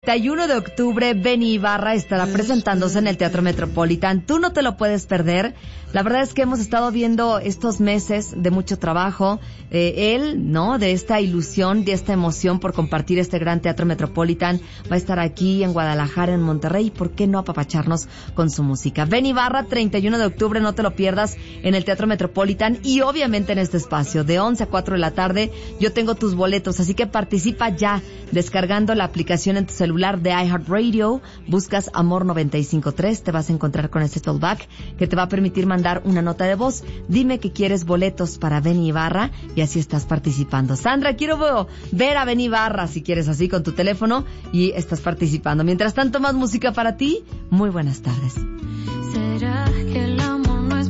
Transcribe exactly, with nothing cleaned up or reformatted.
treinta y uno de octubre, Benny Ibarra estará presentándose en el Teatro Metropolitan. Tú no te lo puedes perder. La verdad es que hemos estado viendo estos meses de mucho trabajo. Eh, él, ¿no? De esta ilusión, de esta emoción por compartir este gran Teatro Metropolitan. Va a estar aquí en Guadalajara, en Monterrey. ¿Por qué no apapacharnos con su música? Benny Ibarra, treinta y uno de octubre, no te lo pierdas en el Teatro Metropolitan y obviamente en este espacio de once a cuatro de la tarde. Yo tengo tus boletos, así que participa ya descargando la aplicación en tu celular de iHeartRadio. Buscas Amor noventa y cinco punto tres, te vas a encontrar con este talkback que te va a permitir mandar una nota de voz. Dime que quieres boletos para Benny Ibarra y así estás participando. Sandra, quiero ver a Benny Ibarra, si quieres, así con tu teléfono y estás participando. Mientras tanto, más música para ti. Muy buenas tardes. ¿Será que